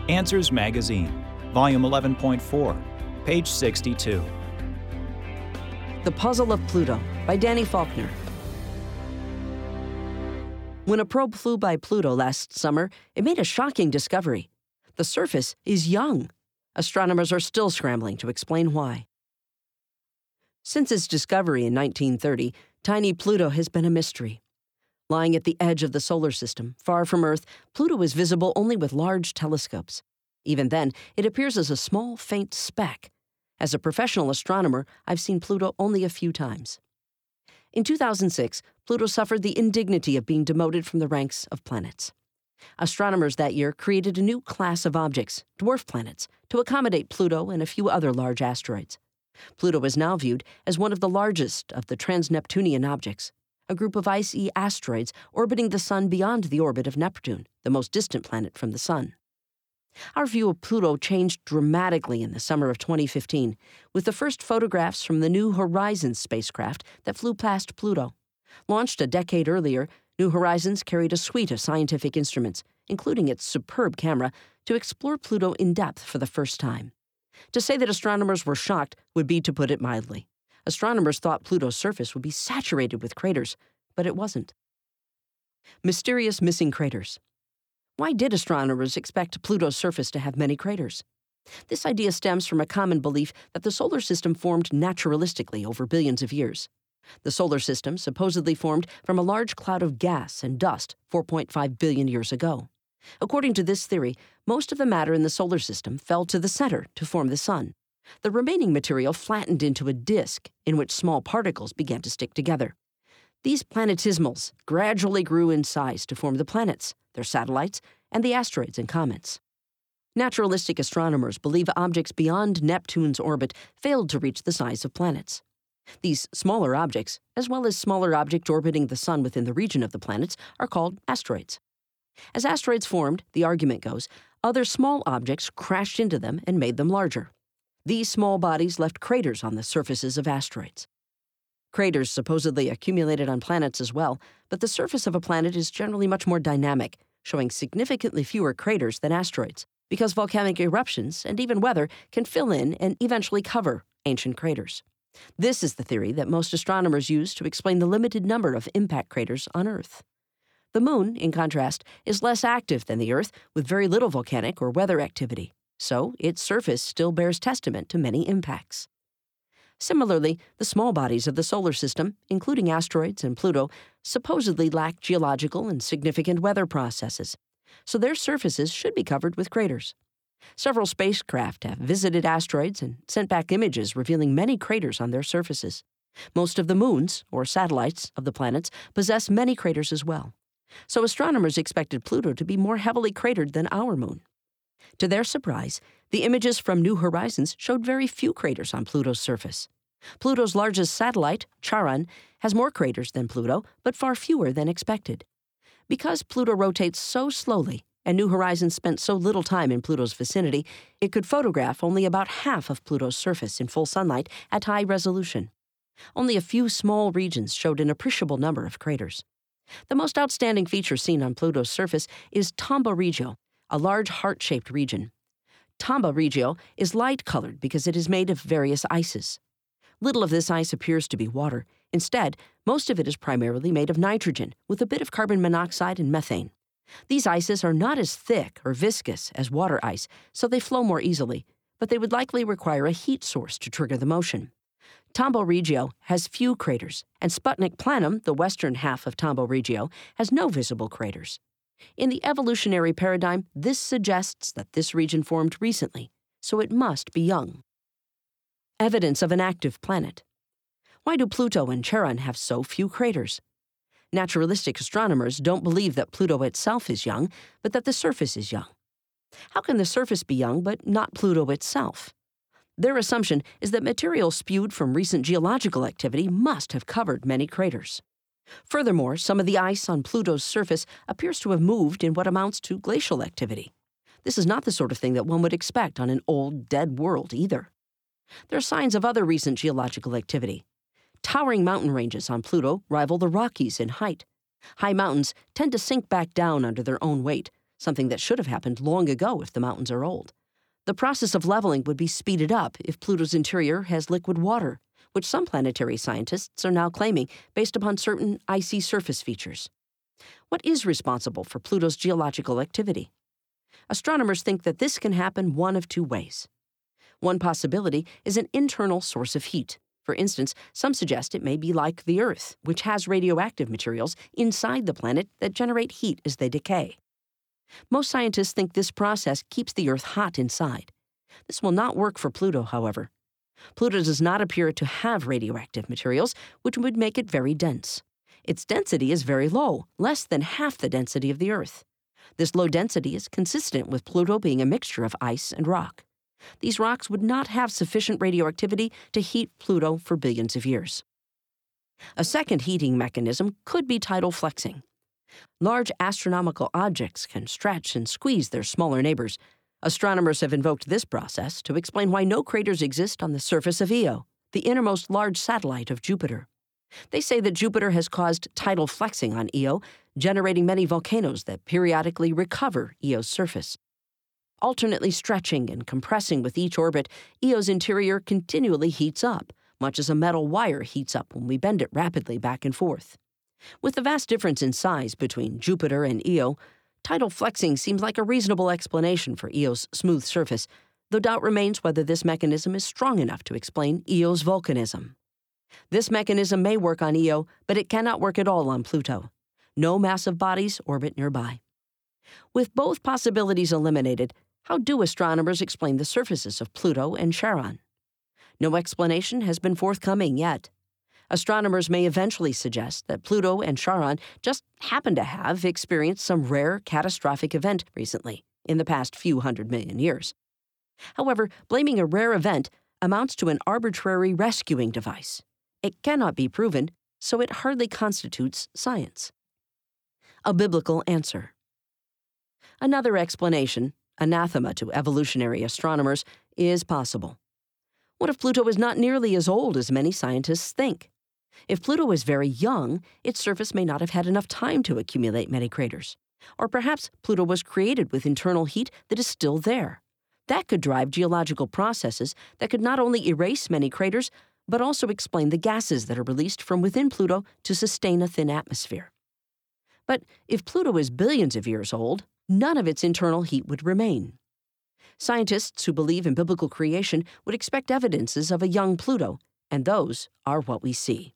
Answers Magazine, Volume 11.4, page 62. The Puzzle of Pluto by Danny Faulkner. When a probe flew by Pluto last summer, it made a shocking discovery. The surface is young. Astronomers are still scrambling to explain why. Since its discovery in 1930, tiny Pluto has been a mystery. Lying at the edge of the solar system, far from Earth, Pluto is visible only with large telescopes. Even then, it appears as a small, faint speck. As a professional astronomer, I've seen Pluto only a few times. In 2006, Pluto suffered the indignity of being demoted from the ranks of planets. Astronomers that year created a new class of objects, dwarf planets, to accommodate Pluto and a few other large asteroids. Pluto is now viewed as one of the largest of the trans-Neptunian objects, a group of icy asteroids orbiting the Sun beyond the orbit of Neptune, the most distant planet from the Sun. Our view of Pluto changed dramatically in the summer of 2015, with the first photographs from the New Horizons spacecraft that flew past Pluto. Launched a decade earlier, New Horizons carried a suite of scientific instruments, including its superb camera, to explore Pluto in depth for the first time. To say that astronomers were shocked would be to put it mildly. Astronomers thought Pluto's surface would be saturated with craters, but it wasn't. Mysterious missing craters. Why did astronomers expect Pluto's surface to have many craters? This idea stems from a common belief that the solar system formed naturalistically over billions of years. The solar system supposedly formed from a large cloud of gas and dust 4.5 billion years ago. According to this theory, most of the matter in the solar system fell to the center to form the Sun. The remaining material flattened into a disk in which small particles began to stick together. These planetismals gradually grew in size to form the planets, their satellites, and the asteroids and comets. Naturalistic astronomers believe objects beyond Neptune's orbit failed to reach the size of planets. These smaller objects, as well as smaller objects orbiting the Sun within the region of the planets, are called asteroids. As asteroids formed, the argument goes, other small objects crashed into them and made them larger. These small bodies left craters on the surfaces of asteroids. Craters supposedly accumulated on planets as well, but the surface of a planet is generally much more dynamic, showing significantly fewer craters than asteroids, because volcanic eruptions and even weather can fill in and eventually cover ancient craters. This is the theory that most astronomers use to explain the limited number of impact craters on Earth. The Moon, in contrast, is less active than the Earth, with very little volcanic or weather activity, so its surface still bears testament to many impacts. Similarly, the small bodies of the solar system, including asteroids and Pluto, supposedly lack geological and significant weather processes, so their surfaces should be covered with craters. Several spacecraft have visited asteroids and sent back images revealing many craters on their surfaces. Most of the moons, or satellites, of the planets possess many craters as well. So astronomers expected Pluto to be more heavily cratered than our moon. To their surprise, the images from New Horizons showed very few craters on Pluto's surface. Pluto's largest satellite, Charon, has more craters than Pluto, but far fewer than expected. Because Pluto rotates so slowly, and New Horizons spent so little time in Pluto's vicinity, it could photograph only about half of Pluto's surface in full sunlight at high resolution. Only a few small regions showed an appreciable number of craters. The most outstanding feature seen on Pluto's surface is Tombaugh Regio, a large heart-shaped region. Tombaugh Regio is light-colored because it is made of various ices. Little of this ice appears to be water. Instead, most of it is primarily made of nitrogen, with a bit of carbon monoxide and methane. These ices are not as thick or viscous as water ice, so they flow more easily, but they would likely require a heat source to trigger the motion. Tombaugh Regio has few craters, and Sputnik Planum, the western half of Tombaugh Regio, has no visible craters. In the evolutionary paradigm, this suggests that this region formed recently, so it must be young. Evidence of an active planet. Why do Pluto and Charon have so few craters? Naturalistic astronomers don't believe that Pluto itself is young, but that the surface is young. How can the surface be young but not Pluto itself? Their assumption is that material spewed from recent geological activity must have covered many craters. Furthermore, some of the ice on Pluto's surface appears to have moved in what amounts to glacial activity. This is not the sort of thing that one would expect on an old, dead world either. There are signs of other recent geological activity. Towering mountain ranges on Pluto rival the Rockies in height. High mountains tend to sink back down under their own weight, something that should have happened long ago if the mountains are old. The process of leveling would be speeded up if Pluto's interior has liquid water, which some planetary scientists are now claiming based upon certain icy surface features. What is responsible for Pluto's geological activity? Astronomers think that this can happen one of two ways. One possibility is an internal source of heat. For instance, some suggest it may be like the Earth, which has radioactive materials inside the planet that generate heat as they decay. Most scientists think this process keeps the Earth hot inside. This will not work for Pluto, however. Pluto does not appear to have radioactive materials, which would make it very dense. Its density is very low, less than half the density of the Earth. This low density is consistent with Pluto being a mixture of ice and rock. These rocks would not have sufficient radioactivity to heat Pluto for billions of years. A second heating mechanism could be tidal flexing. Large astronomical objects can stretch and squeeze their smaller neighbors. Astronomers have invoked this process to explain why no craters exist on the surface of Io, the innermost large satellite of Jupiter. They say that Jupiter has caused tidal flexing on Io, generating many volcanoes that periodically recover Io's surface. Alternately stretching and compressing with each orbit, Io's interior continually heats up, much as a metal wire heats up when we bend it rapidly back and forth. With the vast difference in size between Jupiter and Io, tidal flexing seems like a reasonable explanation for Io's smooth surface, though doubt remains whether this mechanism is strong enough to explain Io's volcanism. This mechanism may work on Io, but it cannot work at all on Pluto. No massive bodies orbit nearby. With both possibilities eliminated, how do astronomers explain the surfaces of Pluto and Charon? No explanation has been forthcoming yet. Astronomers may eventually suggest that Pluto and Charon just happen to have experienced some rare catastrophic event recently, in the past few 100 million years. However, blaming a rare event amounts to an arbitrary rescuing device. It cannot be proven, so it hardly constitutes science. A biblical answer. Another explanation, anathema to evolutionary astronomers, is possible. What if Pluto is not nearly as old as many scientists think? If Pluto is very young, its surface may not have had enough time to accumulate many craters. Or perhaps Pluto was created with internal heat that is still there. That could drive geological processes that could not only erase many craters, but also explain the gases that are released from within Pluto to sustain a thin atmosphere. But if Pluto is billions of years old, none of its internal heat would remain. Scientists who believe in biblical creation would expect evidences of a young Pluto, and those are what we see.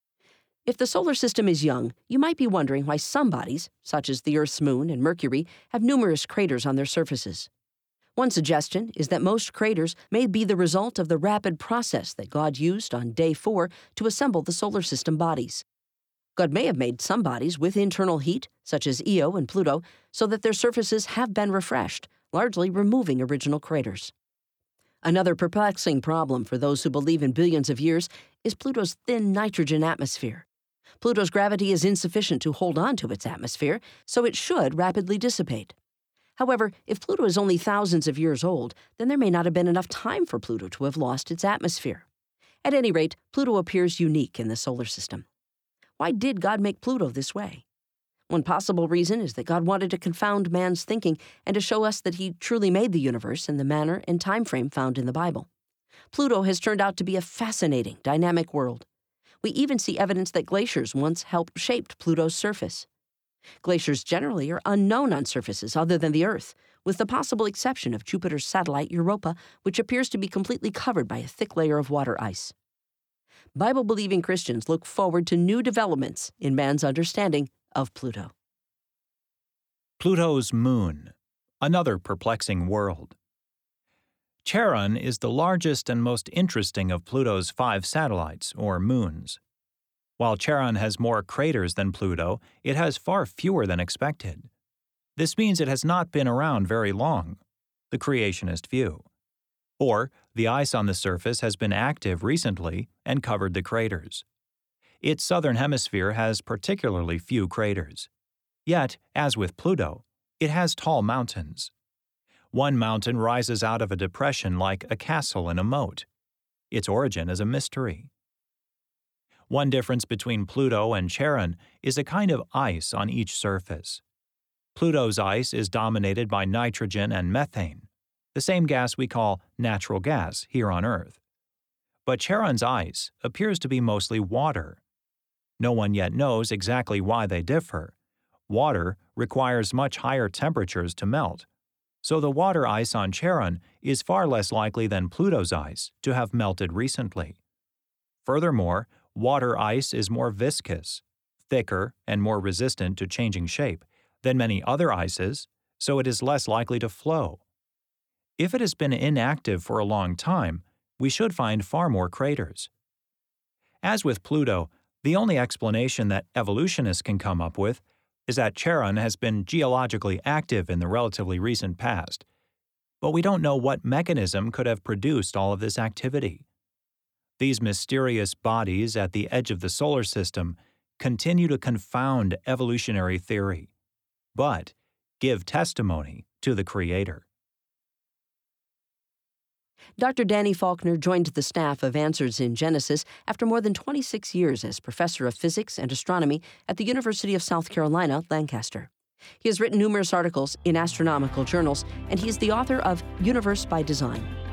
If the solar system is young, you might be wondering why some bodies, such as the Earth's moon and Mercury, have numerous craters on their surfaces. One suggestion is that most craters may be the result of the rapid process that God used on day 4 to assemble the solar system bodies. God may have made some bodies with internal heat, such as Io and Pluto, so that their surfaces have been refreshed, largely removing original craters. Another perplexing problem for those who believe in billions of years is Pluto's thin nitrogen atmosphere. Pluto's gravity is insufficient to hold on to its atmosphere, so it should rapidly dissipate. However, if Pluto is only thousands of years old, then there may not have been enough time for Pluto to have lost its atmosphere. At any rate, Pluto appears unique in the solar system. Why did God make Pluto this way? One possible reason is that God wanted to confound man's thinking and to show us that he truly made the universe in the manner and time frame found in the Bible. Pluto has turned out to be a fascinating, dynamic world. We even see evidence that glaciers once helped shape Pluto's surface. Glaciers generally are unknown on surfaces other than the Earth, with the possible exception of Jupiter's satellite Europa, which appears to be completely covered by a thick layer of water ice. Bible-believing Christians look forward to new developments in man's understanding of Pluto. Pluto's moon, another perplexing world. Charon is the largest and most interesting of Pluto's 5 satellites, or moons. While Charon has more craters than Pluto, it has far fewer than expected. This means it has not been around very long, the creationist view. Or the ice on the surface has been active recently and covered the craters. Its southern hemisphere has particularly few craters. Yet, as with Pluto, it has tall mountains. One mountain rises out of a depression like a castle in a moat. Its origin is a mystery. One difference between Pluto and Charon is a kind of ice on each surface. Pluto's ice is dominated by nitrogen and methane, the same gas we call natural gas here on Earth. But Charon's ice appears to be mostly water. No one yet knows exactly why they differ. Water requires much higher temperatures to melt, so the water ice on Charon is far less likely than Pluto's ice to have melted recently. Furthermore, water ice is more viscous, thicker, and more resistant to changing shape than many other ices, so it is less likely to flow. If it has been inactive for a long time, we should find far more craters. As with Pluto, the only explanation that evolutionists can come up with is that Charon has been geologically active in the relatively recent past, but we don't know what mechanism could have produced all of this activity. These mysterious bodies at the edge of the solar system continue to confound evolutionary theory, but give testimony to the Creator. Dr. Danny Faulkner joined the staff of Answers in Genesis after more than 26 years as professor of physics and astronomy at the University of South Carolina, Lancaster. He has written numerous articles in astronomical journals, and he is the author of Universe by Design.